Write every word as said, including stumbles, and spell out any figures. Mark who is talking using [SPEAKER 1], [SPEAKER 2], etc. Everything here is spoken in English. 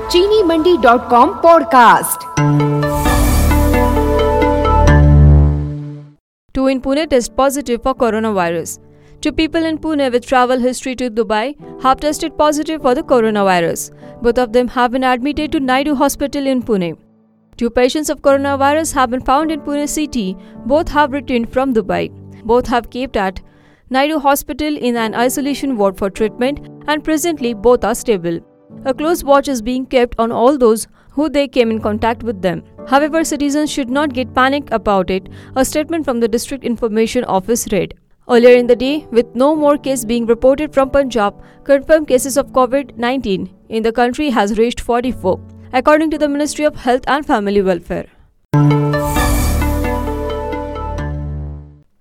[SPEAKER 1] चीनी Mandi dot com podcast.
[SPEAKER 2] Two in Pune test positive for coronavirus. Two people in Pune with travel history to Dubai have tested positive for the coronavirus. Both of them have been admitted to Naidu Hospital in Pune. Two patients of coronavirus have been found in Pune city. Both have returned from Dubai. Both have kept at Naidu Hospital in an isolation ward for treatment, and presently both are stable. A close watch is being kept on all those who they came in contact with them. However, citizens should not get panicked about it, a statement from the District Information Office read. Earlier in the day, with no more cases being reported from Punjab, confirmed cases of covid nineteen in the country has reached forty-four, according to the Ministry of Health and Family Welfare.